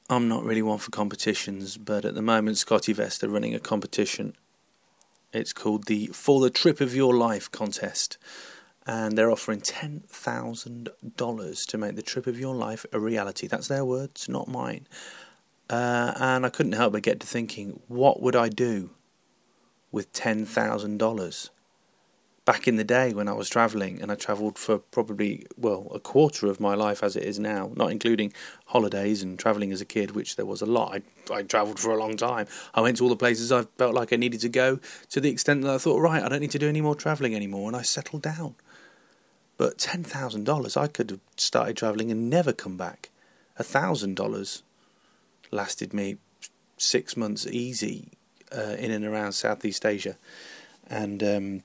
I'm not really one for competitions, but at the moment Scotty Vest are running a competition. It's called the For the Trip of Your Life contest, and they're offering $10,000 to make the trip of your life a reality. That's their words, not mine. And I couldn't help but get to thinking, what would I do with $10,000? Back in the day when I was travelling, and I travelled for probably, a quarter of my life as it is now, not including holidays and travelling as a kid, which there was a lot. I travelled for a long time. I went to all the places I felt like I needed to go, to the extent that I thought, right, I don't need to do any more travelling anymore, and I settled down. But $10,000, I could have started travelling and never come back. $1,000 lasted me 6 months easy in and around Southeast Asia. And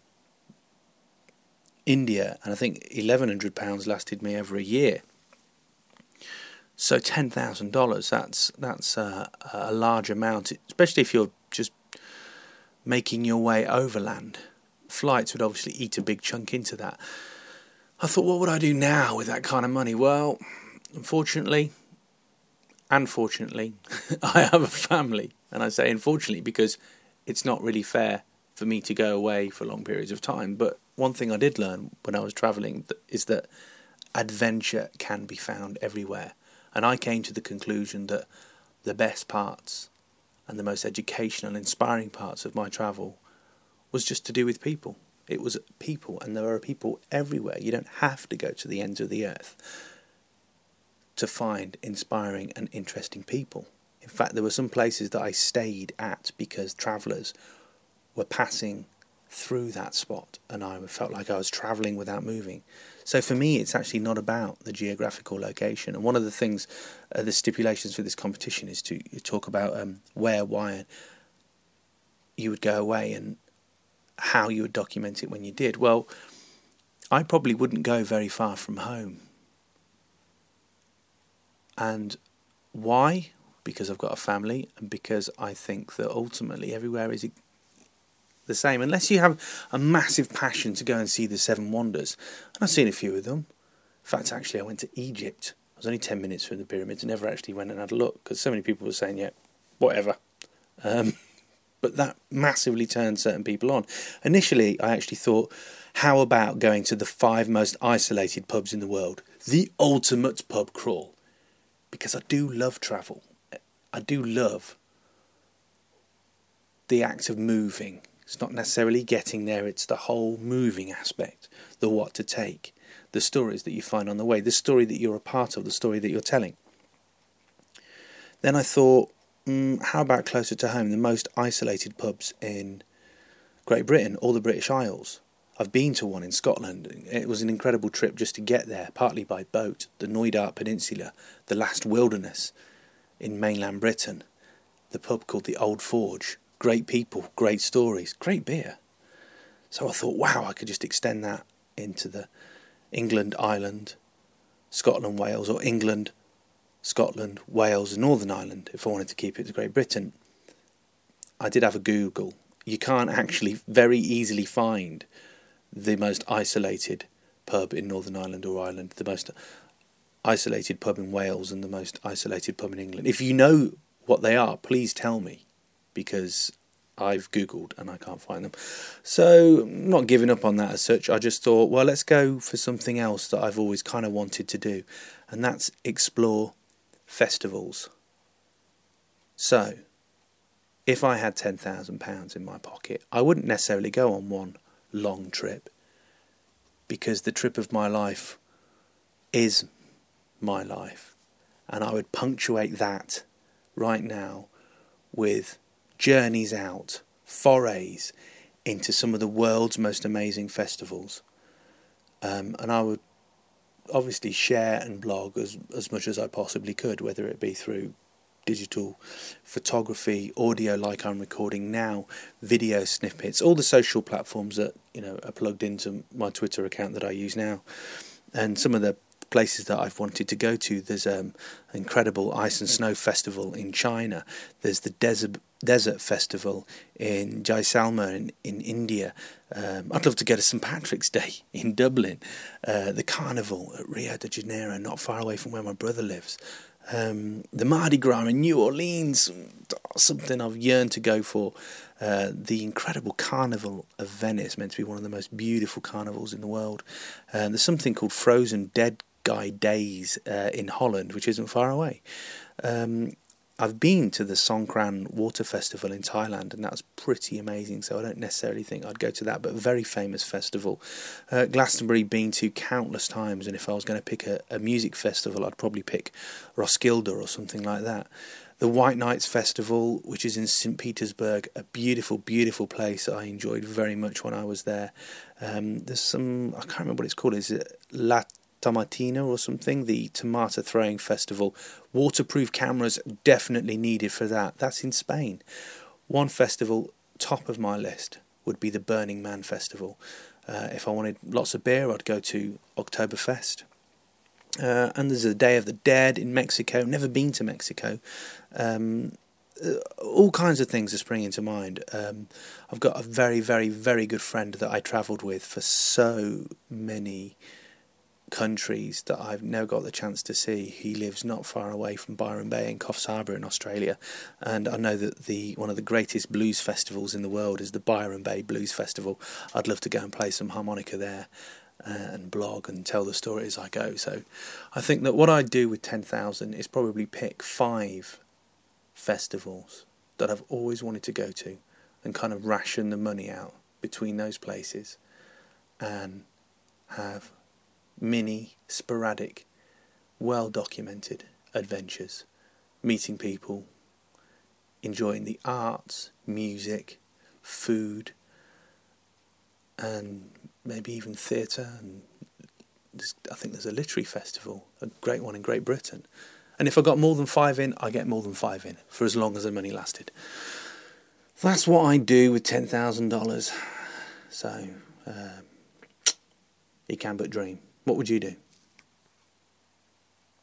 India, and I think £1,100 lasted me over a year. So $10,000, that's a large amount, especially if you're just making your way overland. Flights would obviously eat a big chunk into that. I thought, what would I do now with that kind of money? Well, unfortunately, I have a family. And I say unfortunately because it's not really fair for me to go away for long periods of time. But one thing I did learn when I was travelling is that adventure can be found everywhere. And I came to the conclusion that the best parts and the most educational, inspiring parts of my travel was just to do with people. It was people, and there are people everywhere. You don't have to go to the ends of the earth to find inspiring and interesting people. In fact, there were some places that I stayed at because travellers were passing through that spot, and I felt like I was travelling without moving. So for me, it's actually not about the geographical location. And one of the things, the stipulations for this competition is to talk about where, why you would go away and how you would document it when you did. Well, I probably wouldn't go very far from home. And why? Because I've got a family, and because I think that ultimately everywhere is the same, unless you have a massive passion to go and see the Seven Wonders. And I've seen a few of them. In fact, actually, I went to Egypt. I was only 10 minutes from the pyramids and never actually went and had a look, because so many people were saying, yeah, whatever. But that massively turned certain people on. Initially, I actually thought, how about going to the 5 most isolated pubs in the world? The ultimate pub crawl. Because I do love travel. I do love the act of moving. It's not necessarily getting there, it's the whole moving aspect, the what to take, the stories that you find on the way, the story that you're a part of, the story that you're telling. Then I thought, how about closer to home, the most isolated pubs in Great Britain, or the British Isles? I've been to one in Scotland. It was an incredible trip just to get there, partly by boat, the Knoydart Peninsula, the last wilderness in mainland Britain, the pub called the Old Forge. Great people, great stories, great beer. So I thought, wow, I could just extend that into the England, Ireland, Scotland, Wales, or England, Scotland, Wales, and Northern Ireland, if I wanted to keep it to Great Britain. I did have a Google. You can't actually very easily find the most isolated pub in Northern Ireland or Ireland, the most isolated pub in Wales, and the most isolated pub in England. If you know what they are, please tell me, because I've Googled and I can't find them. So I'm not giving up on that as such. I just thought, well, let's go for something else that I've always kind of wanted to do, and that's explore festivals. So if I had £10,000 in my pocket, I wouldn't necessarily go on one long trip, because the trip of my life is my life, and I would punctuate that right now with journeys out, forays into some of the world's most amazing festivals, and I would obviously share and blog as much as I possibly could, whether it be through digital photography, audio like I'm recording now, video snippets, all the social platforms that are plugged into my Twitter account that I use now, and some of the places that I've wanted to go to. There's an incredible ice and snow festival in China. There's the desert festival in Jaisalmer in India. I'd love to go to St Patrick's Day in Dublin. The carnival at Rio de Janeiro, not far away from where my brother lives. The Mardi Gras in New Orleans, something I've yearned to go for. The incredible Carnival of Venice, meant to be one of the most beautiful carnivals in the world. There's something called Frozen Dead Guy Days in Holland, which isn't far away. I've been to the Songkran Water Festival in Thailand, and that's pretty amazing, so I don't necessarily think I'd go to that, but a very famous festival. Glastonbury, been to countless times, and if I was going to pick a music festival, I'd probably pick Roskilde or something like that. The White Nights Festival, which is in St. Petersburg, a beautiful, beautiful place I enjoyed very much when I was there. There's some, I can't remember what it's called, is it La Tomatina or something, the tomato throwing festival. Waterproof cameras definitely needed for that. That's in Spain. One festival top of my list would be the Burning Man festival. If I wanted lots of beer, I'd go to Oktoberfest. And there's a Day of the Dead in Mexico. Never been to Mexico. All kinds of things are springing to mind. I've got a very, very, very good friend that I travelled with for so many countries that I've never got the chance to see. He lives not far away from Byron Bay in Coffs Harbour in Australia, and I know that one of the greatest blues festivals in the world is the Byron Bay Blues Festival. I'd love to go and play some harmonica there and blog and tell the story as I go. So I think that what I'd do with 10,000 is probably pick 5 festivals that I've always wanted to go to and kind of ration the money out between those places and have mini, sporadic, well-documented adventures, meeting people, enjoying the arts, music, food, and maybe even theatre. And I think there's a literary festival, a great one in Great Britain. And if I got more than 5 in, I get more than 5 in for as long as the money lasted. That's what I do with $10,000. So, you can but dream. What would you do?